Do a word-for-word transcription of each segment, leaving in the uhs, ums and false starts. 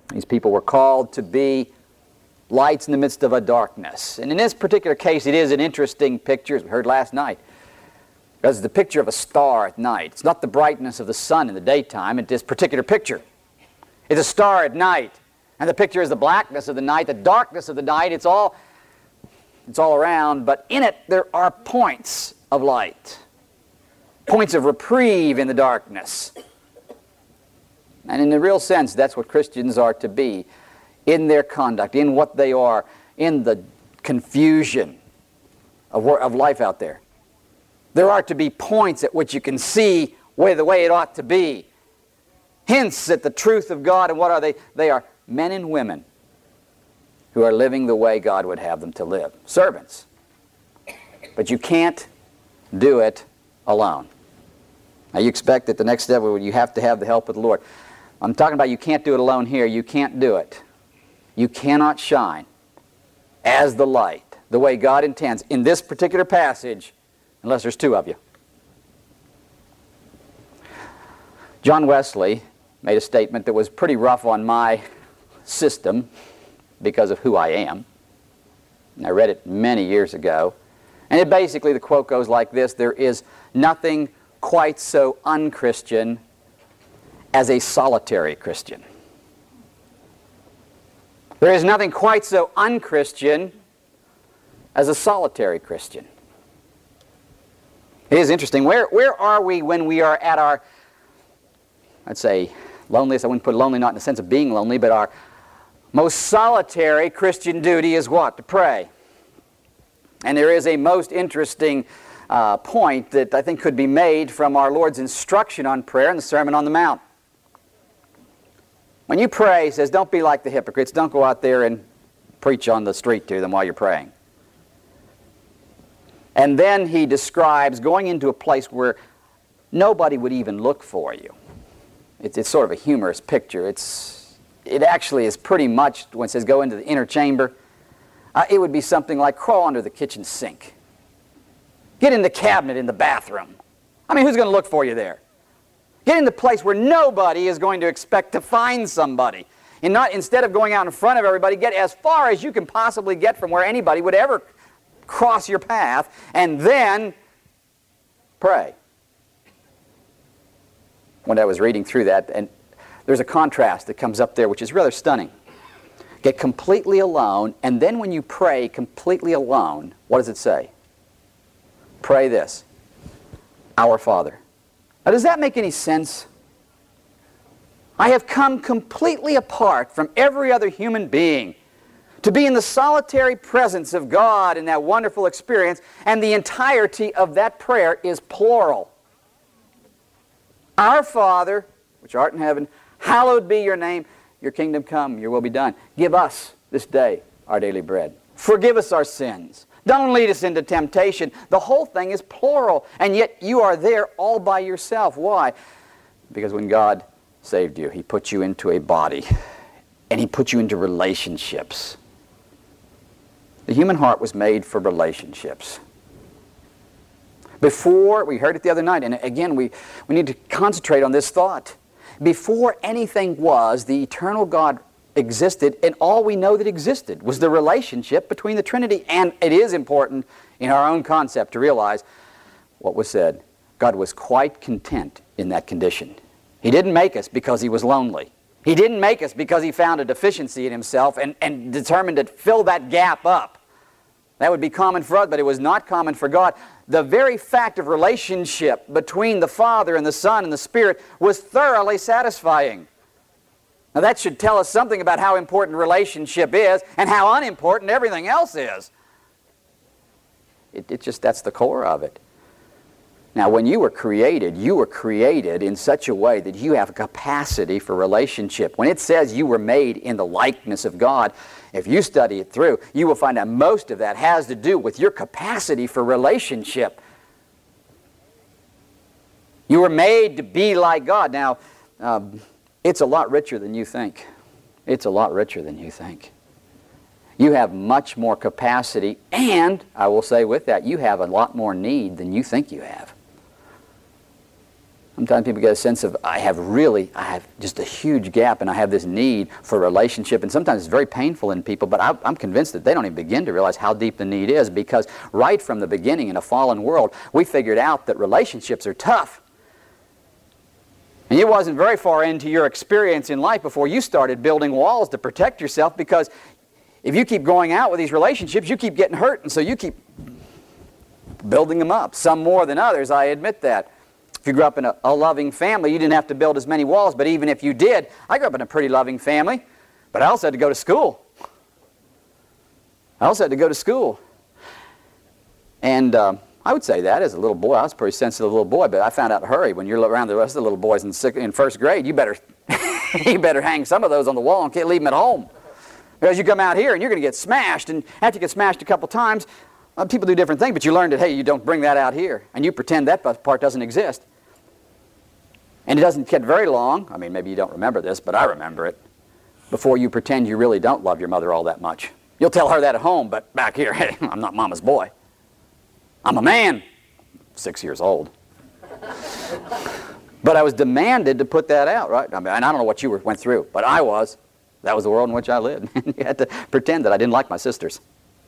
These people were called to be lights in the midst of a darkness. And in this particular case, it is an interesting picture, as we heard last night, because it's the picture of a star at night. It's not the brightness of the sun in the daytime. It's this particular picture. It's a star at night. And the picture is the blackness of the night, the darkness of the night. It's all, it's all around, but in it there are points of light, points of reprieve in the darkness. And in the real sense, that's what Christians are to be in their conduct, in what they are, in the confusion of, of life out there. There are to be points at which you can see where the way it ought to be. Hints at the truth of God. And what are they? They are men and women who are living the way God would have them to live. Servants. But you can't do it alone. Now you expect that the next step, you have to have the help of the Lord. I'm talking about you can't do it alone here. You can't do it. You cannot shine as the light, the way God intends, in this particular passage, unless there's two of you. John Wesley made a statement that was pretty rough on my system because of who I am. And I read it many years ago. And it basically, the quote goes like this: there is nothing quite so un-Christian as a solitary Christian. There is nothing quite so un-Christian as a solitary Christian. It is interesting. Where, where are we when we are at our, I'd say, loneliest? I wouldn't put lonely not in the sense of being lonely, but our most solitary Christian duty is what? To pray. And there is a most interesting uh, point that I think could be made from our Lord's instruction on prayer in the Sermon on the Mount. When you pray, he says, don't be like the hypocrites. Don't go out there and preach on the street to them while you're praying. And then he describes going into a place where nobody would even look for you. It's, it's sort of a humorous picture. It's, it actually is pretty much, when it says go into the inner chamber, uh, it would be something like crawl under the kitchen sink. Get in the cabinet in the bathroom. I mean, who's going to look for you there? Get in the place where nobody is going to expect to find somebody. And not, instead of going out in front of everybody, get as far as you can possibly get from where anybody would ever cross your path, and then pray. When I was reading through that, and there's a contrast that comes up there which is rather stunning. Get completely alone, and then when you pray completely alone, what does it say? Pray this: Our Father. Now, does that make any sense? I have come completely apart from every other human being to be in the solitary presence of God in that wonderful experience, and the entirety of that prayer is plural. Our Father, which art in heaven, hallowed be your name. Your kingdom come, your will be done. Give us this day our daily bread. Forgive us our sins. Don't lead us into temptation. The whole thing is plural, and yet you are there all by yourself. Why? Because when God saved you, He put you into a body, and He put you into relationships. The human heart was made for relationships. Before, we heard it the other night, and again, we, we need to concentrate on this thought. Before anything was, the eternal God existed, and all we know that existed was the relationship between the Trinity. And it is important in our own concept to realize what was said. God was quite content in that condition. He didn't make us because He was lonely. He didn't make us because He found a deficiency in Himself and, and determined to fill that gap up. That would be common for us, but it was not common for God. The very fact of relationship between the Father and the Son and the Spirit was thoroughly satisfying. Now that should tell us something about how important relationship is and how unimportant everything else is. It, it just, that's the core of it. Now when you were created, you were created in such a way that you have a capacity for relationship. When it says you were made in the likeness of God, if you study it through, you will find that most of that has to do with your capacity for relationship. You were made to be like God. Now, um, it's a lot richer than you think. It's a lot richer than you think. You have much more capacity, and I will say with that, you have a lot more need than you think you have. Sometimes people get a sense of, I have really, I have just a huge gap and I have this need for a relationship. And sometimes it's very painful in people, but I, I'm convinced that they don't even begin to realize how deep the need is, because right from the beginning in a fallen world, we figured out that relationships are tough. And it wasn't very far into your experience in life before you started building walls to protect yourself, because if you keep going out with these relationships, you keep getting hurt, and so you keep building them up. Some more than others, I admit that. If you grew up in a, a loving family, you didn't have to build as many walls, but even if you did, I grew up in a pretty loving family, but I also had to go to school. I also had to go to school. And uh, I would say that as a little boy, I was a pretty sensitive little boy, but I found out in a hurry, when you're around the rest of the little boys in, sixth, in first grade, you better, you better hang some of those on the wall and can't leave them at home. Because you come out here and you're going to get smashed, and after you get smashed a couple times, uh, people do different things, but you learn that, hey, you don't bring that out here, and you pretend that part doesn't exist. And it doesn't get very long, I mean, maybe you don't remember this, but I remember it, before you pretend you really don't love your mother all that much. You'll tell her that at home, but back here, hey, I'm not Mama's boy. I'm a man. Six years old. But I was demanded to put that out, right? I mean, and I don't know what you were, went through, but I was. That was the world in which I lived. You had to pretend that I didn't like my sisters.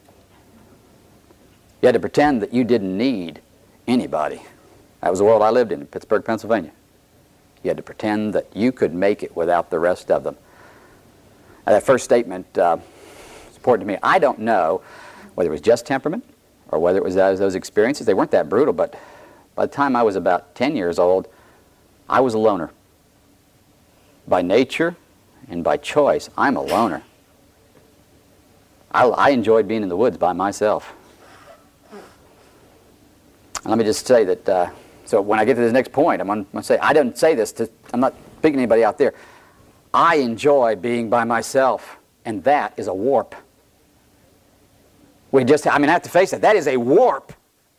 You had to pretend that you didn't need anybody. That was the world I lived in, in Pittsburgh, Pennsylvania. You had to pretend that you could make it without the rest of them. Now, that first statement uh, is important to me. I don't know whether it was just temperament or whether it was those, those experiences. They weren't that brutal, but by the time I was about ten years old, I was a loner. By nature and by choice, I'm a loner. I, I enjoyed being in the woods by myself. And let me just say that, uh, so when I get to this next point, I'm going to say, I didn't say this to, I'm not picking anybody out there. I enjoy being by myself, and that is a warp. We just, I mean, I have to face it, that is a warp.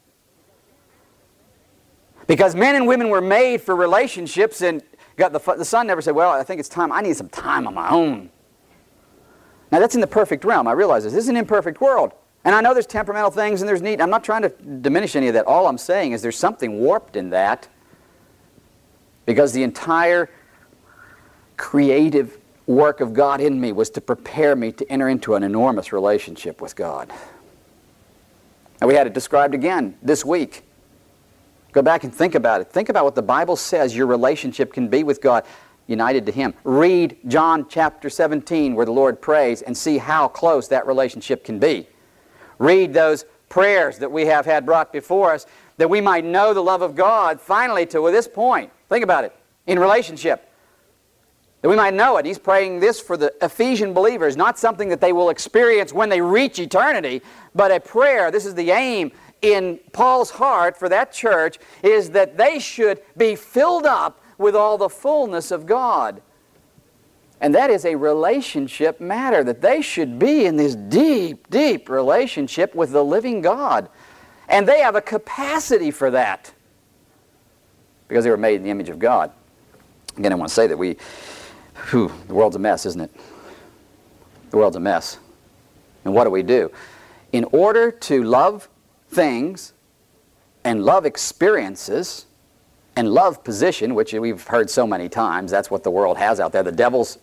Because men and women were made for relationships, and got the, the son never said, well, I think it's time, I need some time on my own. Now that's in the perfect realm, I realize this. This is an imperfect world. And I know there's temperamental things and there's need. I'm not trying to diminish any of that. All I'm saying is there's something warped in that, because the entire creative work of God in me was to prepare me to enter into an enormous relationship with God. And we had it described again this week. Go back and think about it. Think about what the Bible says your relationship can be with God, united to Him. Read John chapter seventeen where the Lord prays and see how close that relationship can be. Read those prayers that we have had brought before us that we might know the love of God finally to this point. Think about it. In relationship. That we might know it. He's praying this for the Ephesian believers, not something that they will experience when they reach eternity, but a prayer. This is the aim in Paul's heart for that church, is that they should be filled up with all the fullness of God. And that is a relationship matter, that they should be in this deep, deep relationship with the living God. And they have a capacity for that, because they were made in the image of God. Again, I want to say that we, whew, the world's a mess, isn't it? The world's a mess. And what do we do? In order to love things and love experiences and love position, which we've heard so many times, that's what the world has out there. The devil's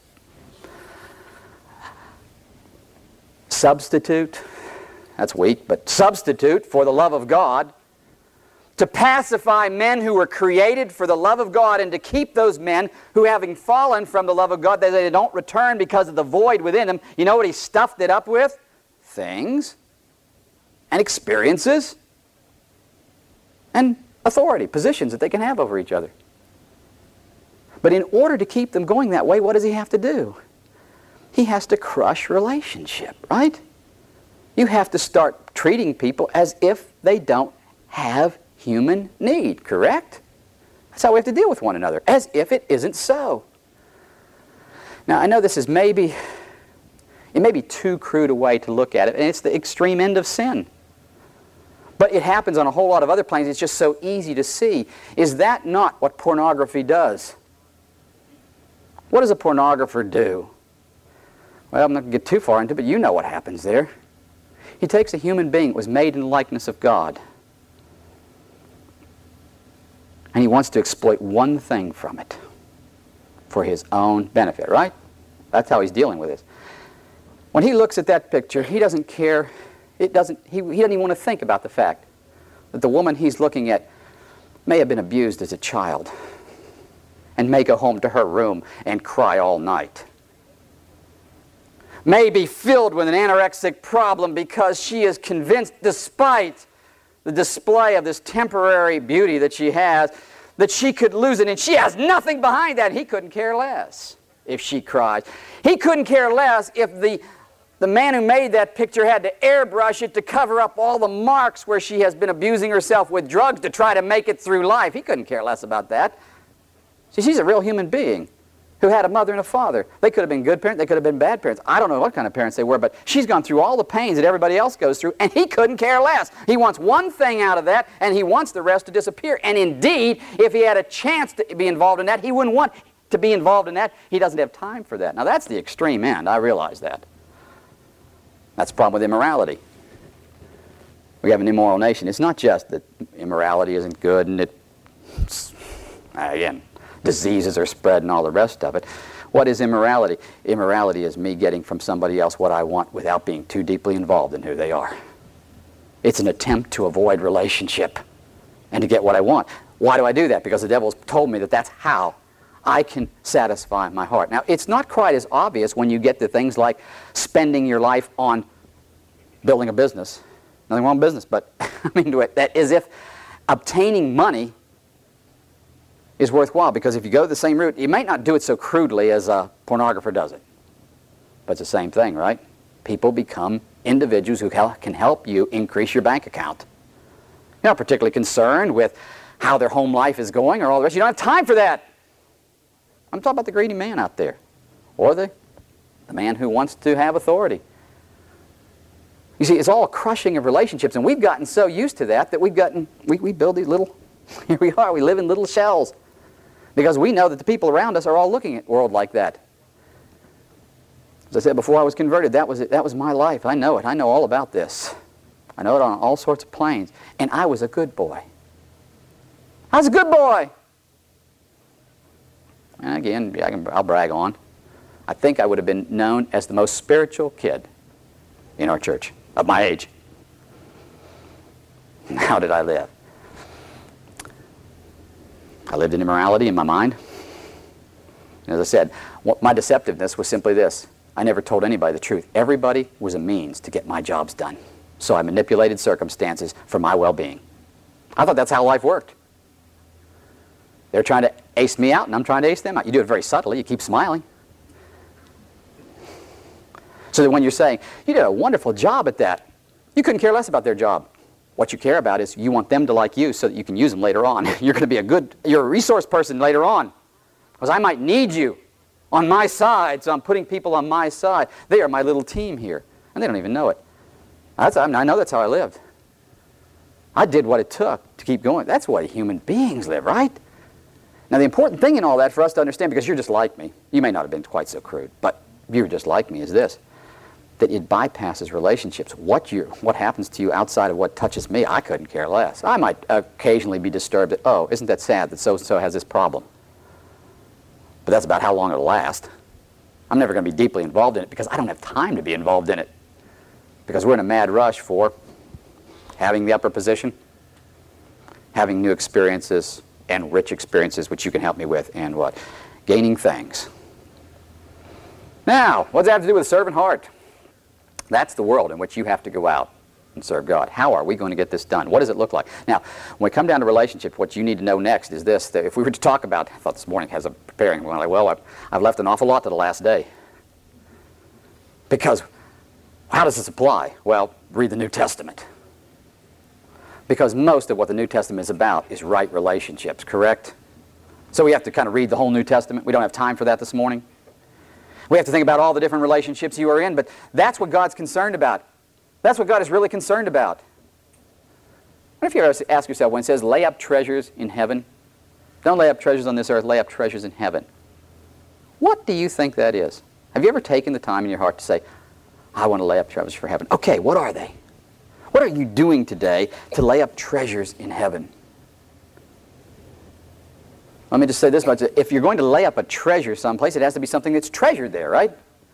substitute, that's weak, but substitute for the love of God, to pacify men who were created for the love of God, and to keep those men who, having fallen from the love of God, that they don't return because of the void within them. You know what he stuffed it up with? Things and experiences and authority, positions that they can have over each other. But in order to keep them going that way, what does he have to do? He has to crush relationship, right? You have to start treating people as if they don't have human need, correct? That's how we have to deal with one another, as if it isn't so. Now, I know this is maybe, it may be too crude a way to look at it, and it's the extreme end of sin. But it happens on a whole lot of other planes. It's just so easy to see. Is that not what pornography does? What does a pornographer do? Well, I'm not going to get too far into it, but you know what happens there. He takes a human being that was made in the likeness of God, And he wants to exploit one thing from it for his own benefit, right? That's how he's dealing with this. When he looks at that picture, he doesn't care. It doesn't, he, he doesn't even want to think about the fact that the woman he's looking at may have been abused as a child and may go home to her room and cry all night. May be filled with an anorexic problem because she is convinced, despite the display of this temporary beauty that she has, that she could lose it, and she has nothing behind that. He couldn't care less if she cries. He couldn't care less if the, the man who made that picture had to airbrush it to cover up all the marks where she has been abusing herself with drugs to try to make it through life. He couldn't care less about that. See, she's a real human being who had a mother and a father. They could have been good parents, they could have been bad parents. I don't know what kind of parents they were, but she's gone through all the pains that everybody else goes through, and he couldn't care less. He wants one thing out of that, and he wants the rest to disappear. And indeed, if he had a chance to be involved in that, he wouldn't want to be involved in that. He doesn't have time for that. Now, that's the extreme end. I realize that. That's the problem with immorality. We have an immoral nation. It's not just that immorality isn't good and it, again, diseases are spread and all the rest of it. What is immorality? Immorality is me getting from somebody else what I want without being too deeply involved in who they are. It's an attempt to avoid relationship and to get what I want. Why do I do that? Because the devil's told me that that's how I can satisfy my heart. Now, it's not quite as obvious when you get to things like spending your life on building a business. Nothing wrong with business, but I mean to it, that is if obtaining money is worthwhile, because if you go the same route, you may not do it so crudely as a pornographer does it. But it's the same thing, right? People become individuals who can help you increase your bank account. You're not particularly concerned with how their home life is going or all the rest. You don't have time for that. I'm talking about the greedy man out there, or the, the man who wants to have authority. You see, it's all a crushing of relationships, and we've gotten so used to that that we've gotten, we, we build these little, here we are, we live in little shells. Because we know that the people around us are all looking at the world like that. As I said before I was converted, that was it. That was my life. I know it. I know all about this. I know it on all sorts of planes. And I was a good boy. I was a good boy. And again, I can, I'll brag on. I think I would have been known as the most spiritual kid in our church of my age. How did I live? I lived in immorality in my mind. And as I said, what, my deceptiveness was simply this. I never told anybody the truth. Everybody was a means to get my jobs done. So I manipulated circumstances for my well-being. I thought that's how life worked. They're trying to ace me out, and I'm trying to ace them out. You do it very subtly. You keep smiling. So that when you're saying, you did a wonderful job at that, you couldn't care less about their job. What you care about is you want them to like you so that you can use them later on. You're going to be a good, you're a resource person later on. Because I might need you on my side, so I'm putting people on my side. They are my little team here, and they don't even know it. That's, I, mean, I know that's how I lived. I did what it took to keep going. That's what human beings live, right? Now, the important thing in all that for us to understand, because you're just like me, you may not have been quite so crude, but you're just like me, is this. That it bypasses relationships. What, you, what happens to you outside of what touches me, I couldn't care less. I might occasionally be disturbed that, oh, isn't that sad that so-and-so has this problem? But that's about how long it'll last. I'm never going to be deeply involved in it because I don't have time to be involved in it. Because we're in a mad rush for having the upper position, having new experiences and rich experiences, which you can help me with, and what? Gaining things. Now, what does that have to do with a servant heart? That's the world in which you have to go out and serve God. How are we going to get this done? What does it look like? Now, when we come down to relationship, what you need to know next is this. That if we were to talk about, I thought this morning as I'm preparing, well, like, well I've, I've left an awful lot to the last day. Because how does this apply? Well, read the New Testament. Because most of what the New Testament is about is right relationships, correct? So we have to kind of read the whole New Testament. We don't have time for that this morning. We have to think about all the different relationships you are in, but that's what God's concerned about. That's what God is really concerned about. What if you ever ask yourself, when it says lay up treasures in heaven, don't lay up treasures on this earth, lay up treasures in heaven. What do you think that is? Have you ever taken the time in your heart to say, I want to lay up treasures for heaven? Okay, what are they? What are you doing today to lay up treasures in heaven? Let me just say this much. If you're going to lay up a treasure someplace, it has to be something that's treasured there, right?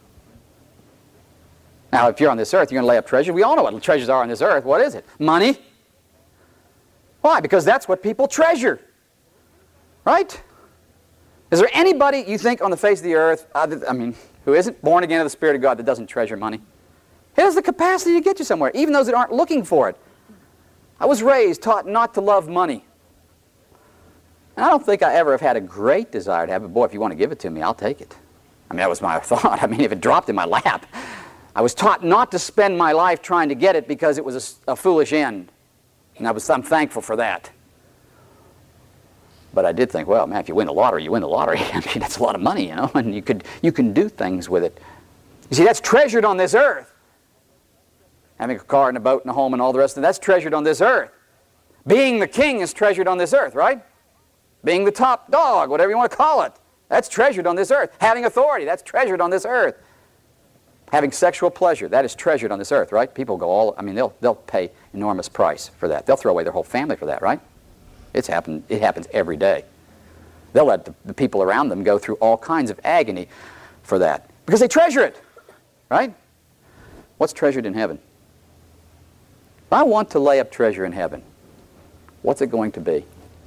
Now, if you're on this earth, you're going to lay up treasure. We all know what treasures are on this earth. What is it? Money. Why? Because that's what people treasure. Right? Is there anybody you think on the face of the earth, I mean, who isn't born again of the Spirit of God that doesn't treasure money? It has the capacity to get you somewhere, even those that aren't looking for it. I was raised, taught not to love money. And I don't think I ever have had a great desire to have it. Boy, if you want to give it to me, I'll take it. I mean, that was my thought. I mean, if it dropped in my lap. I was taught not to spend my life trying to get it because it was a, a foolish end. And I was, I'm thankful for that. But I did think, well, man, if you win the lottery, you win the lottery. I mean, that's a lot of money, you know, and you, could, you can do things with it. You see, that's treasured on this earth. Having a car and a boat and a home and all the rest of it, that's treasured on this earth. Being the king is treasured on this earth, right? Being the top dog, whatever you want to call it, that's treasured on this earth. Having authority, that's treasured on this earth. Having sexual pleasure, that is treasured on this earth, right? People go all, I mean, they'll, they'll pay enormous price for that. They'll throw away their whole family for that, right? It's happened, it happens every day. They'll let the, the people around them go through all kinds of agony for that because they treasure it, right? What's treasured in heaven? If I want to lay up treasure in heaven, what's it going to be?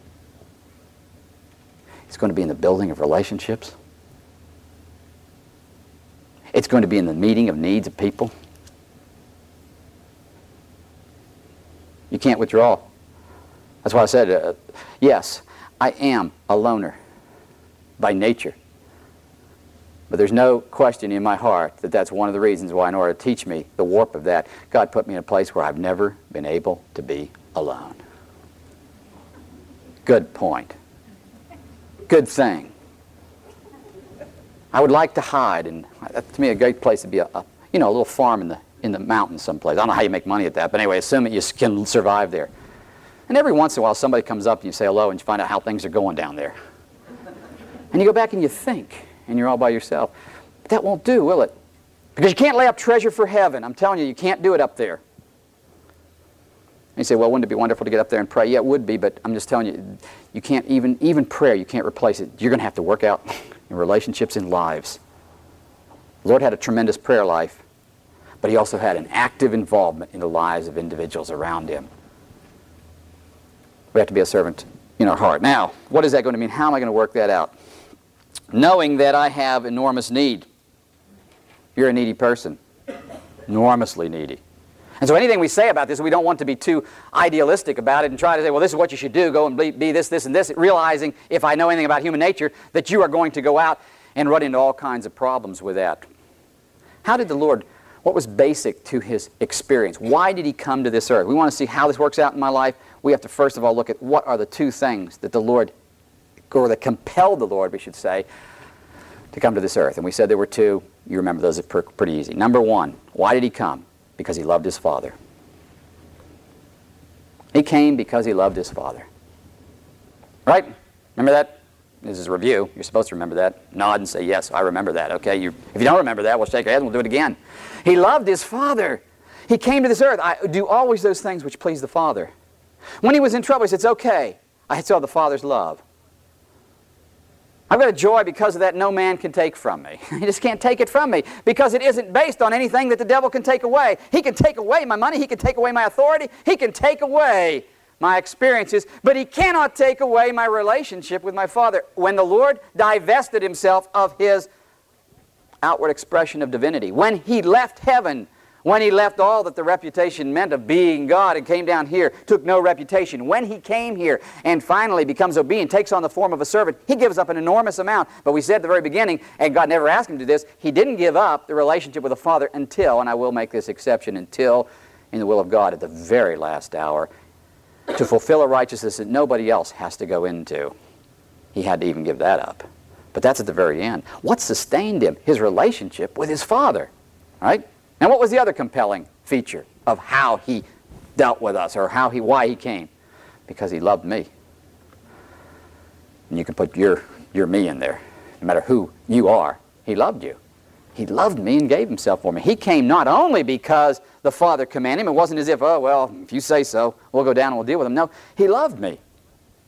It's going to be in the building of relationships. It's going to be in the meeting of needs of people. You can't withdraw. That's why I said, uh, yes, I am a loner by nature. But there's no question in my heart that that's one of the reasons why, in order to teach me the warp of that, God put me in a place where I've never been able to be alone. Good point. Good thing. I would like to hide, and that, to me, a great place to be a, a, you know, a little farm in the in the mountains someplace. I don't know how you make money at that, but anyway, assume that you can survive there. And every once in a while, somebody comes up and you say hello, and you find out how things are going down there. And you go back and you think, and you're all by yourself. But that won't do, will it? Because you can't lay up treasure for heaven. I'm telling you, you can't do it up there. And you say, well, wouldn't it be wonderful to get up there and pray? Yeah, it would be, but I'm just telling you, you can't even, even prayer, you can't replace it. You're going to have to work out in relationships and lives. The Lord had a tremendous prayer life, but He also had an active involvement in the lives of individuals around Him. We have to be a servant in our heart. Now, what is that going to mean? How am I going to work that out? Knowing that I have enormous need. You're a needy person. Enormously needy. And so anything we say about this, we don't want to be too idealistic about it and try to say, well, this is what you should do, go and be, be this, this, and this, realizing, if I know anything about human nature, that you are going to go out and run into all kinds of problems with that. How did the Lord, what was basic to His experience? Why did He come to this earth? We want to see how this works out in my life. We have to first of all look at what are the two things that the Lord, or that compelled the Lord, we should say, to come to this earth. And we said there were two. You remember those are pretty easy. Number one, why did He come? Because He loved His Father. He came because He loved His Father. Right? Remember that? This is a review. You're supposed to remember that. Nod and say, yes, I remember that. Okay, you, if you don't remember that, we'll shake our head and we'll do it again. He loved His Father. He came to this earth. I do always those things which please the Father. When He was in trouble, He said, it's okay. I saw the Father's love. I've got a joy because of that no man can take from me. He just can't take it from me because it isn't based on anything that the devil can take away. He can take away my money. He can take away my authority. He can take away my experiences, but He cannot take away my relationship with my Father. When the Lord divested Himself of His outward expression of divinity, when He left heaven, when He left all that the reputation meant of being God and came down here, took no reputation. When He came here and finally becomes obedient, takes on the form of a servant, He gives up an enormous amount. But we said at the very beginning, and God never asked Him to do this, He didn't give up the relationship with the Father until, and I will make this exception, until in the will of God at the very last hour, to fulfill a righteousness that nobody else has to go into. He had to even give that up. But that's at the very end. What sustained Him? His relationship with His Father. Right? Now, what was the other compelling feature of how He dealt with us, or how he, why He came? Because He loved me. And you can put your, your me in there. No matter who you are, He loved you. He loved me and gave Himself for me. He came not only because the Father commanded Him. It wasn't as if, oh, well, if you say so, we'll go down and we'll deal with Him. No, He loved me.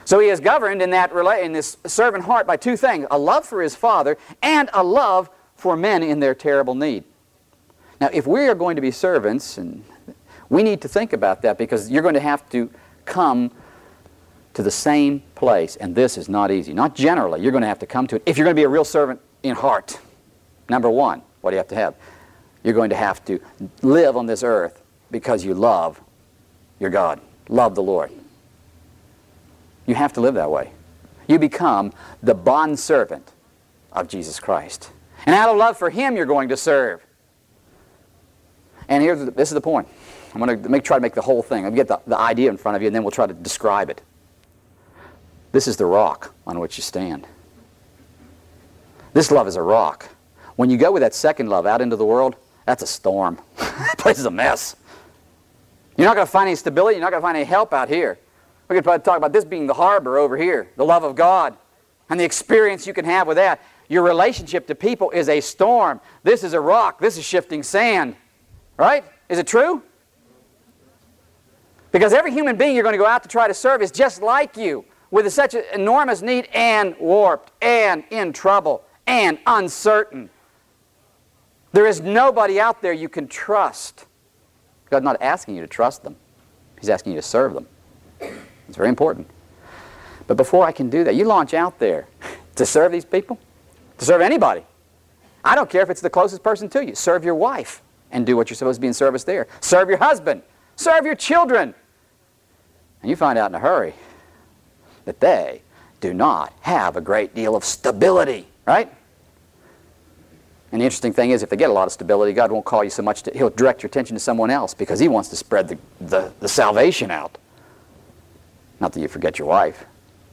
So he is governed in, that, in this servant heart by two things, a love for his Father and a love for men in their terrible need. Now, if we are going to be servants, and we need to think about that, because you're going to have to come to the same place, and this is not easy. Not generally. You're going to have to come to it. If you're going to be a real servant in heart, number one, what do you have to have? You're going to have to live on this earth because you love your God, love the Lord. You have to live that way. You become the bondservant of Jesus Christ. And out of love for Him, you're going to serve. And here's the, this is the point. I'm going to make, try to make the whole thing. I'll get the, the idea in front of you, and then we'll try to describe it. This is the rock on which you stand. This love is a rock. When you go with that second love out into the world, that's a storm. That place is a mess. You're not going to find any stability. You're not going to find any help out here. We could probably talk about this being the harbor over here, the love of God, and the experience you can have with that. Your relationship to people is a storm. This is a rock. This is shifting sand. Right? Is it true? Because every human being you're going to go out to try to serve is just like you, with such an enormous need, and warped, and in trouble, and uncertain. There is nobody out there you can trust. God's not asking you to trust them. He's asking you to serve them. It's very important. But before I can do that, you launch out there to serve these people, to serve anybody. I don't care if it's the closest person to you. Serve your wife and do what you're supposed to be in service there. Serve your husband. Serve your children. And you find out in a hurry that they do not have a great deal of stability, right? And the interesting thing is, if they get a lot of stability, God won't call you so much, to, He'll direct your attention to someone else, because He wants to spread the, the, the salvation out. Not that you forget your wife,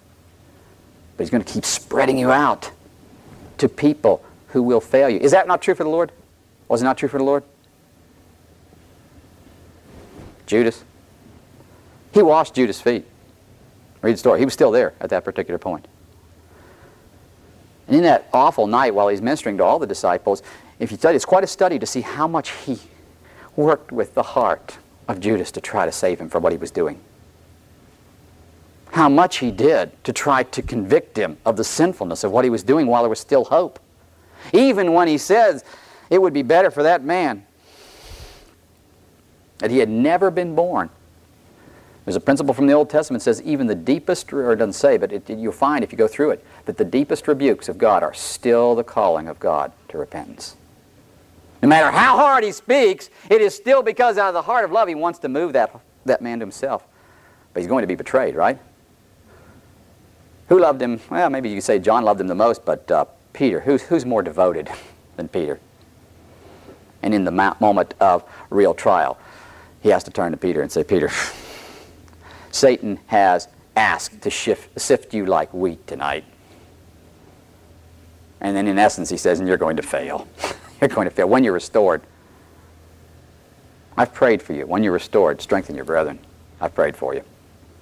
but He's going to keep spreading you out to people who will fail you. Is that not true for the Lord? Was it not true for the Lord? Judas. He washed Judas' feet. Read the story. He was still there at that particular point. And in that awful night while He's ministering to all the disciples, if you study, it's quite a study to see how much He worked with the heart of Judas to try to save him from what he was doing. How much He did to try to convict him of the sinfulness of what he was doing while there was still hope. Even when He says it would be better for that man that he had never been born. There's a principle from the Old Testament that says even the deepest, or it doesn't say, but it, you'll find if you go through it, that the deepest rebukes of God are still the calling of God to repentance. No matter how hard He speaks, it is still because out of the heart of love He wants to move that, that man to Himself. But he's going to be betrayed, right? Who loved Him? Well, maybe you could say John loved Him the most, but uh, Peter. Who's, who's more devoted than Peter? And in the moment of real trial, he has to turn to Peter and say, Peter, Satan has asked to shift, sift you like wheat tonight. And then in essence he says, and you're going to fail. You're going to fail when you're restored. I've prayed for you. When you're restored, strengthen your brethren. I've prayed for you.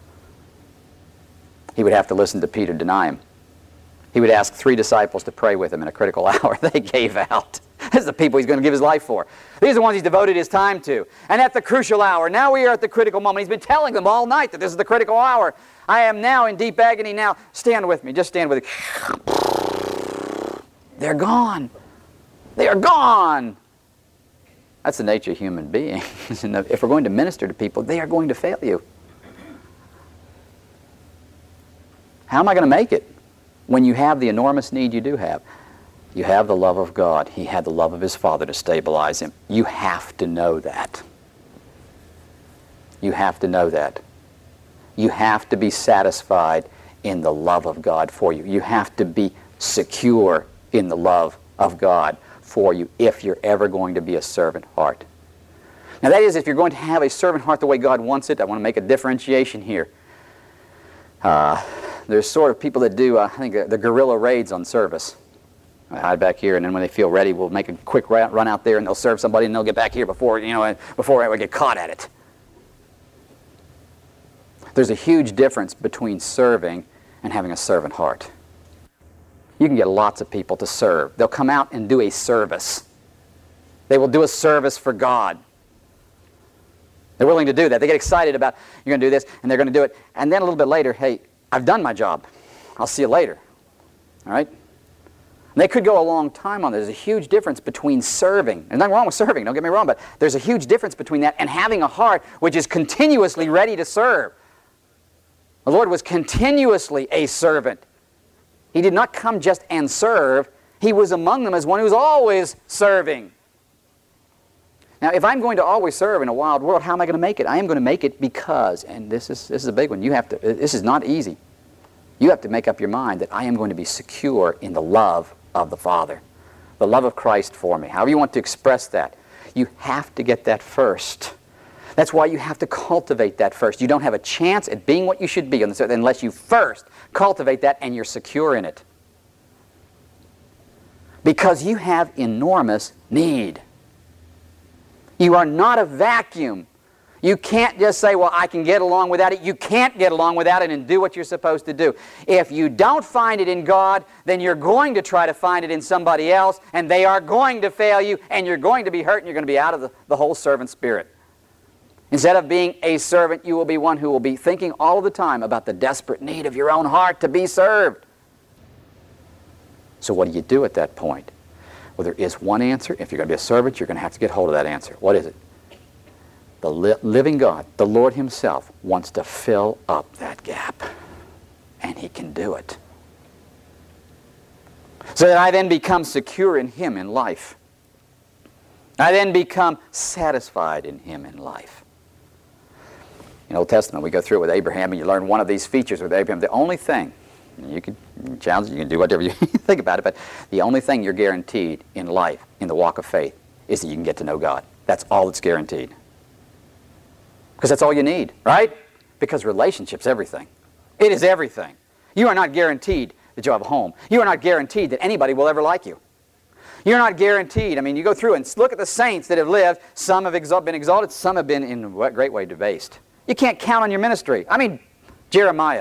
He would have to listen to Peter deny Him. He would ask three disciples to pray with Him in a critical hour. They gave out. This is the people He's going to give His life for. These are the ones He's devoted His time to. And at the crucial hour, now we are at the critical moment. He's been telling them all night that this is the critical hour. I am now in deep agony. Now stand with me. Just stand with me. They're gone. They are gone. That's the nature of human beings. If we're going to minister to people, they are going to fail you. How am I going to make it when you have the enormous need you do have? You have the love of God. He had the love of His Father to stabilize him. You have to know that. You have to know that. You have to be satisfied in the love of God for you. You have to be secure in the love of God for you if you're ever going to be a servant heart. Now that is, if you're going to have a servant heart the way God wants it. I want to make a differentiation here. Uh, there's sort of people that do, uh, I think, uh, the guerrilla raids on service. I hide back here, and then when they feel ready, we'll make a quick run out there, and they'll serve somebody, and they'll get back here before, you know, before we get caught at it. There's a huge difference between serving and having a servant heart. You can get lots of people to serve. They'll come out and do a service. They will do a service for God. They're willing to do that. They get excited about, you're going to do this, and they're going to do it. And then a little bit later, hey, I've done my job. I'll see you later. All right? And they could go a long time on this. There's a huge difference between serving. There's nothing wrong with serving, don't get me wrong, but there's a huge difference between that and having a heart which is continuously ready to serve. The Lord was continuously a servant. He did not come just and serve. He was among them as one who was always serving. Now, if I'm going to always serve in a wild world, how am I going to make it? I am going to make it because, and this is, this is a big one, you have to, this is not easy. You have to make up your mind that I am going to be secure in the love of the Father, the love of Christ for me. However you want to express that, you have to get that first. That's why you have to cultivate that first. You don't have a chance at being what you should be on this earth unless you first cultivate that and you're secure in it. Because you have enormous need. You are not a vacuum. You can't just say, well, I can get along without it. You can't get along without it and do what you're supposed to do. If you don't find it in God, then you're going to try to find it in somebody else, and they are going to fail you, and you're going to be hurt, and you're going to be out of the, the whole servant spirit. Instead of being a servant, you will be one who will be thinking all of the time about the desperate need of your own heart to be served. So what do you do at that point? Well, there is one answer. If you're going to be a servant, you're going to have to get hold of that answer. What is it? The li living God, the Lord Himself, wants to fill up that gap. And He can do it. So that I then become secure in Him in life. I then become satisfied in Him in life. In the Old Testament, we go through it with Abraham, and you learn one of these features with Abraham. The only thing, you can challenge, you can do whatever you think about it, but the only thing you're guaranteed in life, in the walk of faith, is that you can get to know God. That's all that's guaranteed. Because that's all you need, right? Because relationship's everything. It is everything. You are not guaranteed that you'll have a home. You are not guaranteed that anybody will ever like you. You're not guaranteed. I mean, you go through and look at the saints that have lived. Some have exalt, been exalted. Some have been in a great way debased. You can't count on your ministry. I mean, Jeremiah.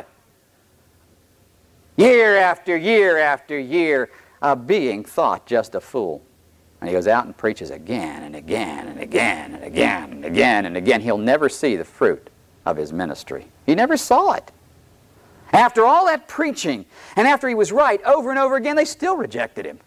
Year after year after year of being thought just a fool. And he goes out and preaches again and again and again and again and again and again. He'll never see the fruit of his ministry. He never saw it. After all that preaching, and after he was right over and over again, they still rejected him.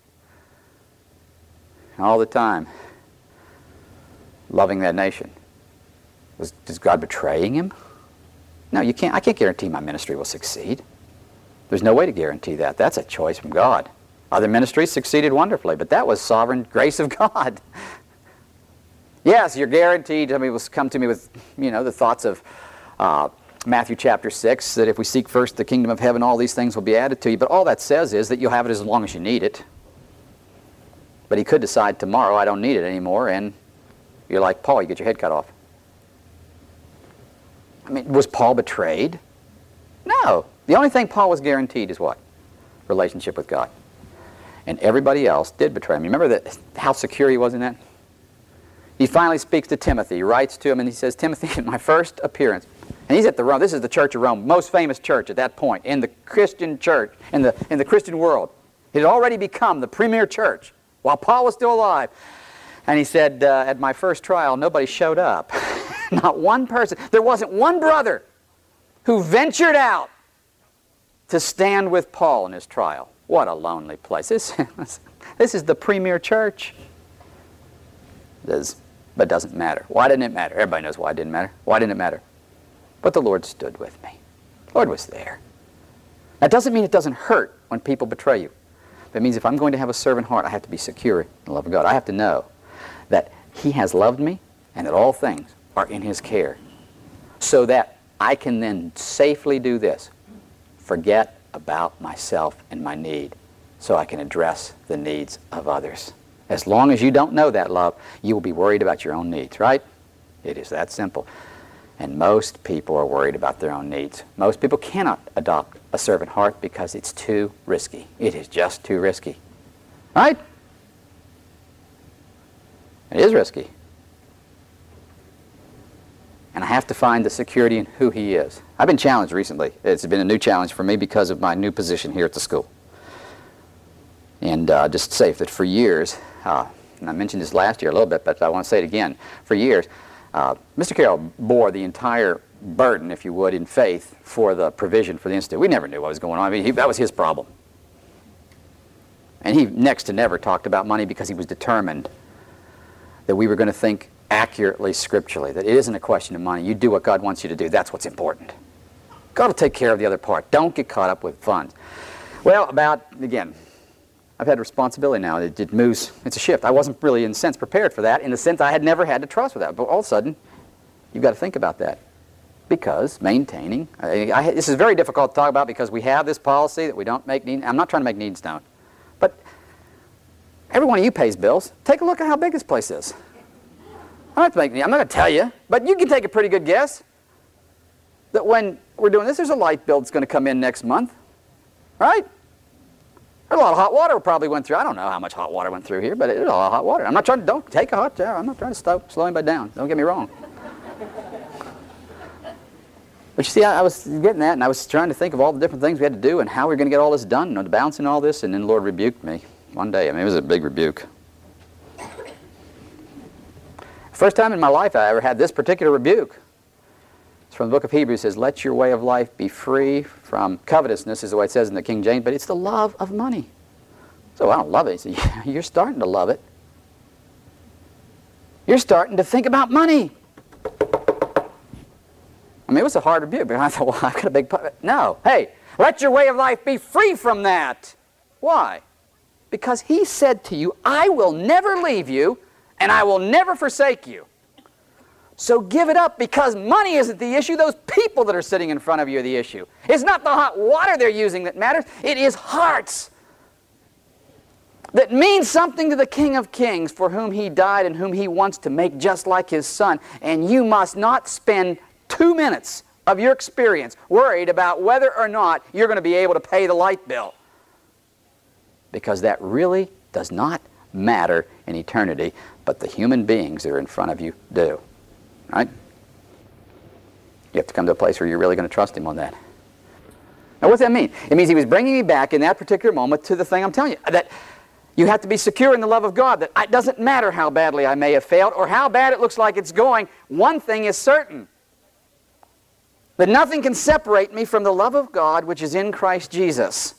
All the time, loving that nation. Was, is God betraying him? No, you can't. I can't guarantee my ministry will succeed. There's no way to guarantee that. That's a choice from God. Other ministries succeeded wonderfully, but that was sovereign grace of God. Yes, you're guaranteed. I mean, will come to me with, you know, the thoughts of uh, Matthew chapter six, that if we seek first the kingdom of heaven, all these things will be added to you. But all that says is that you'll have it as long as you need it. But he could decide tomorrow, I don't need it anymore, and you're like Paul, you get your head cut off. I mean, was Paul betrayed? No. The only thing Paul was guaranteed is what? Relationship with God. And everybody else did betray him. You remember that, how secure he was in that? He finally speaks to Timothy. He writes to him and he says, Timothy, in my first appearance, and he's at the Rome, this is the Church of Rome, most famous church at that point in the Christian church, in the, in the Christian world. It had already become the premier church while Paul was still alive. And he said, uh, at my first trial, nobody showed up. Not one person. There wasn't one brother who ventured out to stand with Paul in his trial. What a lonely place. This, this is the premier church. It is, but it doesn't matter. Why didn't it matter? Everybody knows why it didn't matter. Why didn't it matter? But the Lord stood with me. The Lord was there. That doesn't mean it doesn't hurt when people betray you. That means if I'm going to have a servant heart, I have to be secure in the love of God. I have to know that He has loved me and that all things are in His care, so that I can then safely do this. Forget about myself and my need, so I can address the needs of others. As long as you don't know that love, you will be worried about your own needs, right? It is that simple. And most people are worried about their own needs. Most people cannot adopt a servant heart because it's too risky. It is just too risky. Right? It is risky. And I have to find the security in who He is. I've been challenged recently. It's been a new challenge for me because of my new position here at the school. And uh, just to say that for years, uh, and I mentioned this last year a little bit, but I want to say it again, for years, uh, Mister Carroll bore the entire burden, if you would, in faith for the provision for the institute. We never knew what was going on. I mean, he, that was his problem. And he next to never talked about money because he was determined that we were going to think accurately scripturally, that it isn't a question of money. You do what God wants you to do. That's what's important. God will take care of the other part. Don't get caught up with funds. Well, about, again, I've had responsibility now. It, it moves, it's a shift. I wasn't really, in a sense, prepared for that, in the sense I had never had to trust with that. But all of a sudden, you've got to think about that. Because maintaining, I, I, this is very difficult to talk about because we have this policy that we don't make needs. I'm not trying to make needs known. But every one of you pays bills. Take a look at how big this place is. I don't have to make, I'm not going to tell you, but you can take a pretty good guess that when we're doing this, there's a light bill that's going to come in next month. Right? There's a lot of hot water probably went through. I don't know how much hot water went through here, but there's a lot of hot water. I'm not trying to, don't take a hot shower. I'm not trying to slow, slow anybody down. Don't get me wrong. But you see, I, I was getting that, and I was trying to think of all the different things we had to do and how we were going to get all this done, you know, balancing all this, and then the Lord rebuked me one day. I mean, it was a big rebuke. First time in my life I ever had this particular rebuke. It's from the book of Hebrews. It says, let your way of life be free from covetousness, is the way it says in the King James, but it's the love of money. So I don't love it. He said, yeah, you're starting to love it. You're starting to think about money. I mean, it was a hard rebuke, but I thought, well, I've got a big... No. Hey, let your way of life be free from that. Why? Because he said to you, I will never leave you, and I will never forsake you. So give it up, because money isn't the issue. Those people that are sitting in front of you are the issue. It's not the hot water they're using that matters. It is hearts that mean something to the King of Kings, for whom he died and whom he wants to make just like his Son. And you must not spend two minutes of your experience worried about whether or not you're going to be able to pay the light bill, because that really does not matter in eternity, but the human beings that are in front of you do. Right? You have to come to a place where you're really going to trust him on that. Now, what does that mean? It means he was bringing me back in that particular moment to the thing I'm telling you, that you have to be secure in the love of God, that it doesn't matter how badly I may have failed or how bad it looks like it's going. One thing is certain, that nothing can separate me from the love of God which is in Christ Jesus.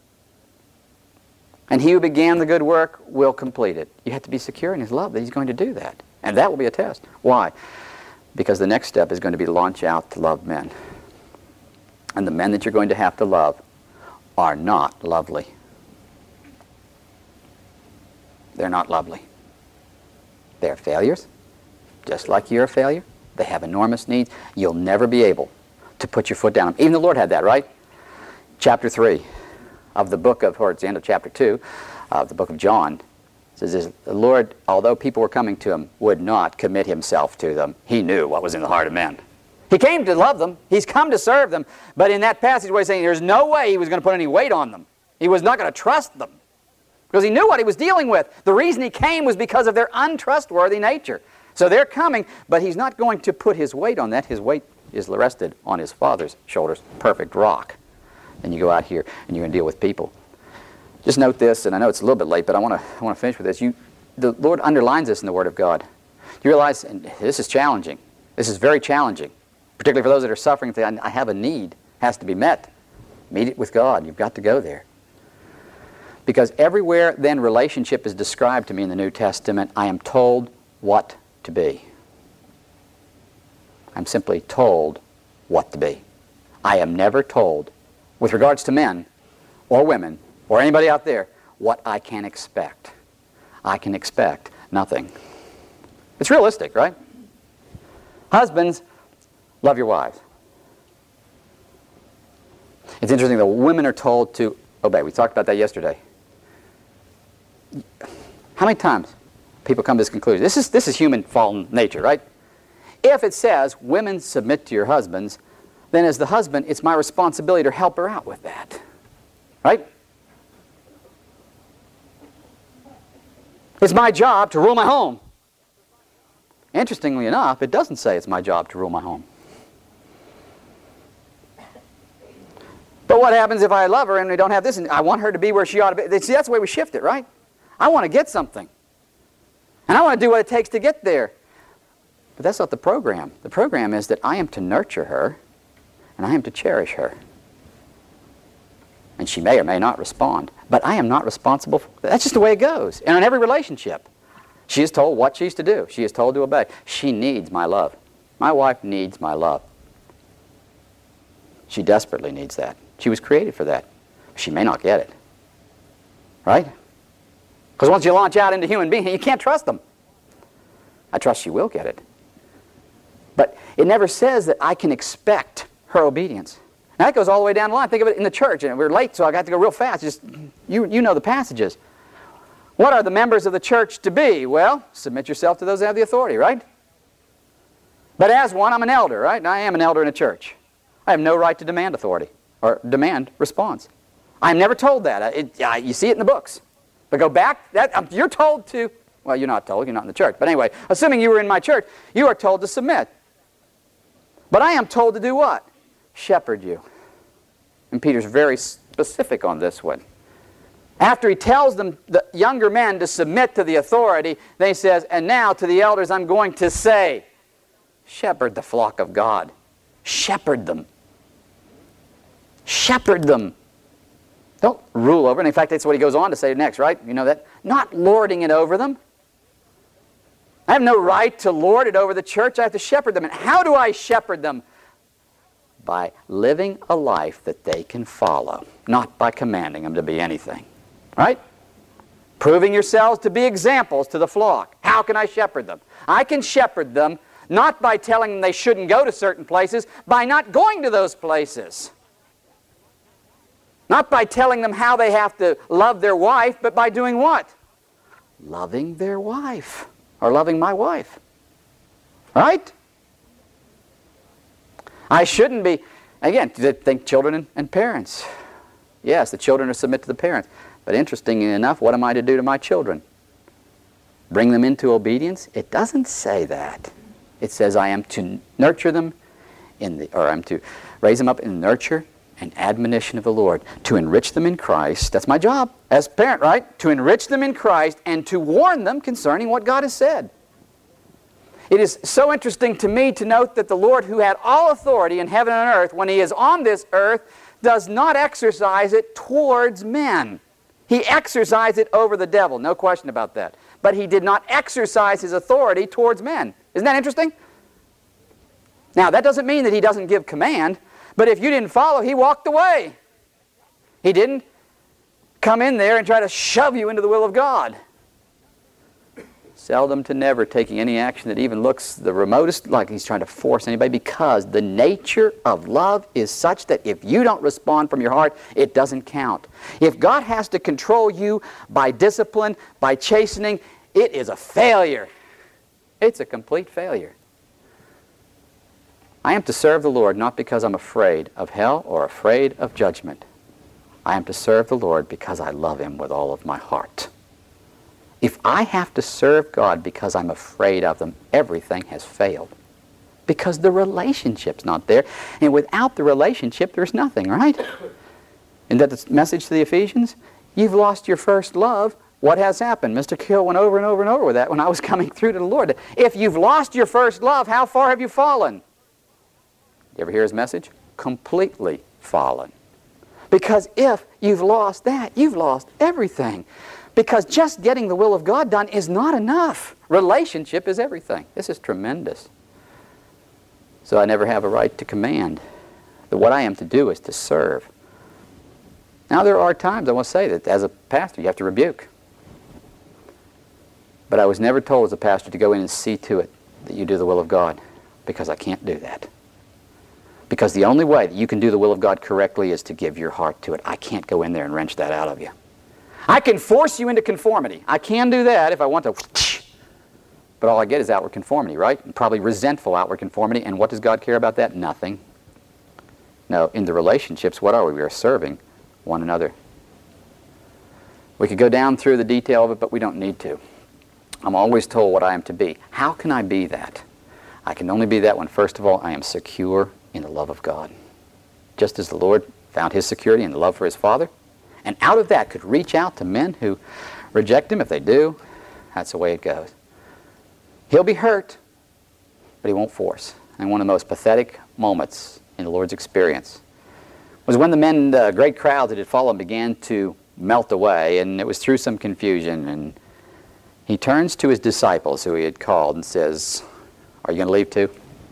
And he who began the good work will complete it. You have to be secure in his love that he's going to do that. And that will be a test. Why? Because the next step is going to be to launch out to love men. And the men that you're going to have to love are not lovely. They're not lovely. They're failures, just like you're a failure. They have enormous needs. You'll never be able to put your foot down. Even the Lord had that, right? Chapter three of the book of, or it's the end of chapter two of the book of John, says this, the Lord, although people were coming to him, would not commit himself to them. He knew what was in the heart of men. He came to love them. He's come to serve them. But in that passage where he's saying there's no way he was going to put any weight on them. He was not going to trust them. Because he knew what he was dealing with. The reason he came was because of their untrustworthy nature. So they're coming, but he's not going to put his weight on that. His weight is rested on his Father's shoulders. Perfect rock. And you go out here and you're going to deal with people. Just note this, and I know it's a little bit late, but I want to I want to finish with this. You, the Lord underlines this in the Word of God. You realize, and this is challenging. This is very challenging, particularly for those that are suffering. Think, I have a need, has to be met. Meet it with God. You've got to go there. Because everywhere then relationship is described to me in the New Testament, I am told what to be. I'm simply told what to be. I am never told, with regards to men or women or anybody out there, what I can expect. I can expect nothing. It's realistic, right? Husbands, love your wives. It's interesting that women are told to obey. We talked about that yesterday. How many times people come to this conclusion? This is, this is human fallen nature, right? If it says, women submit to your husbands, then as the husband, it's my responsibility to help her out with that. Right? It's my job to rule my home. Interestingly enough, it doesn't say it's my job to rule my home. But what happens if I love her and we don't have this, and I want her to be where she ought to be? See, that's the way we shift it, right? I want to get something. And I want to do what it takes to get there. But that's not the program. The program is that I am to nurture her and I am to cherish her. And she may or may not respond, but I am not responsible for that. That's just the way it goes. And in every relationship, she is told what she's to do. She is told to obey. She needs my love. My wife needs my love. She desperately needs that. She was created for that. She may not get it. Right? Because once you launch out into human beings, you can't trust them. I trust she will get it. But it never says that I can expect her obedience. Now that goes all the way down the line. Think of it in the church. And we're late, so I got to go real fast. Just you, you know the passages. What are the members of the church to be? Well, submit yourself to those that have the authority, right? But as one, I'm an elder, right? And I am an elder in a church. I have no right to demand authority or demand response. I'm never told that. It, uh, you see it in the books. But go back. That, um, you're told to, well, you're not told. You're not in the church. But anyway, assuming you were in my church, you are told to submit. But I am told to do what? Shepherd you. And Peter's very specific on this one. After he tells them, the younger men, to submit to the authority, then he says, and now to the elders I'm going to say, shepherd the flock of God. Shepherd them. Shepherd them. Don't rule over. And in fact, that's what he goes on to say next, right? You know that? Not lording it over them. I have no right to lord it over the church. I have to shepherd them. And how do I shepherd them? By living a life that they can follow, not by commanding them to be anything. Right? Proving yourselves to be examples to the flock. How can I shepherd them? I can shepherd them not by telling them they shouldn't go to certain places, by not going to those places. Not by telling them how they have to love their wife, but by doing what? Loving their wife. Or loving my wife. Right? I shouldn't be, again, think children and, and parents. Yes, the children are submit to the parents. But interestingly enough, what am I to do to my children? Bring them into obedience? It doesn't say that. It says I am to nurture them, in the, or I'm to raise them up in nurture and admonition of the Lord. To enrich them in Christ. That's my job as a parent, right? To enrich them in Christ and to warn them concerning what God has said. It is so interesting to me to note that the Lord, who had all authority in heaven and earth, when He is on this earth, does not exercise it towards men. He exercised it over the devil, no question about that. But He did not exercise His authority towards men. Isn't that interesting? Now, that doesn't mean that He doesn't give command, but if you didn't follow, He walked away. He didn't come in there and try to shove you into the will of God. Seldom to never taking any action that even looks the remotest like He's trying to force anybody, because the nature of love is such that if you don't respond from your heart, it doesn't count. If God has to control you by discipline, by chastening, it is a failure. It's a complete failure. I am to serve the Lord not because I'm afraid of hell or afraid of judgment. I am to serve the Lord because I love Him with all of my heart. If I have to serve God because I'm afraid of them, everything has failed. Because the relationship's not there. And without the relationship, there's nothing, right? Isn't that the message to the Ephesians? You've lost your first love. What has happened? Mister Kill went over and over and over with that when I was coming through to the Lord. If you've lost your first love, how far have you fallen? You ever hear his message? Completely fallen. Because if you've lost that, you've lost everything. Because just getting the will of God done is not enough. Relationship is everything. This is tremendous. So I never have a right to command. But what I am to do is to serve. Now there are times, I want to say, that as a pastor you have to rebuke. But I was never told as a pastor to go in and see to it that you do the will of God, because I can't do that. Because the only way that you can do the will of God correctly is to give your heart to it. I can't go in there and wrench that out of you. I can force you into conformity. I can do that if I want to. But all I get is outward conformity, right? And probably resentful outward conformity. And what does God care about that? Nothing. No, in the relationships, what are we? We are serving one another. We could go down through the detail of it, but we don't need to. I'm always told what I am to be. How can I be that? I can only be that when, first of all, I am secure in the love of God. Just as the Lord found His security in the love for His Father. And out of that could reach out to men who reject Him. If they do, that's the way it goes. He'll be hurt. but he won't force. And one of the most pathetic moments in the Lord's experience was when the men, the great crowd that had followed him, began to melt away, and it was through some confusion. And he turns to his disciples, who he had called, and says, "Are you going to leave too?"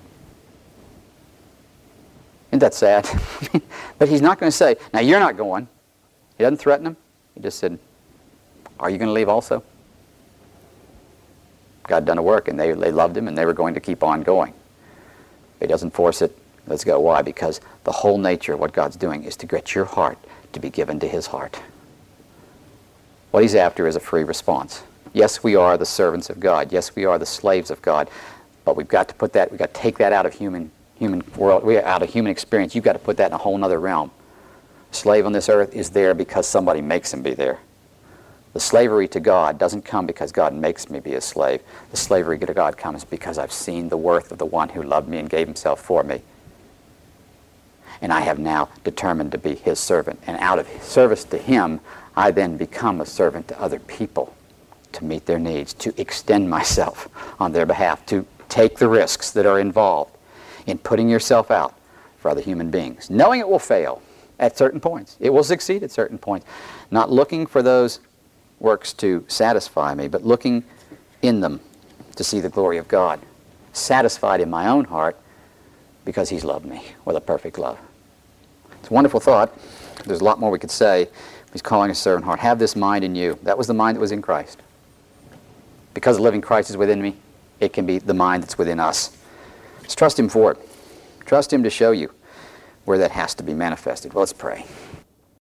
Isn't that sad? But he's not going to say, "Now you're not going." He doesn't threaten them. He just said, "Are you going to leave also?" God had done a work, and they, they loved him, and they were going to keep on going. He doesn't force it. Let's go. Why? Because the whole nature of what God's doing is to get your heart to be given to his heart. What he's after is a free response. Yes, we are the servants of God. Yes, we are the slaves of God. But we've got to put that, we've got to take that out of human, human world, we are out of human experience. You've got to put that in a whole other realm. A slave on this earth is there because somebody makes him be there. The slavery to God doesn't come because God makes me be a slave. The slavery to God comes because I've seen the worth of the one who loved me and gave himself for me. And I have now determined to be his servant. And out of service to him, I then become a servant to other people, to meet their needs, to extend myself on their behalf, to take the risks that are involved in putting yourself out for other human beings, knowing it will fail at certain points. It will succeed at certain points. Not looking for those works to satisfy me, but looking in them to see the glory of God, satisfied in my own heart because he's loved me with a perfect love. It's a wonderful thought. There's a lot more we could say. He's calling us servant heart. Have this mind in you. That was the mind that was in Christ. Because the living Christ is within me, it can be the mind that's within us. Let's trust him for it. Trust him to show you where that has to be manifested. Well, let's pray.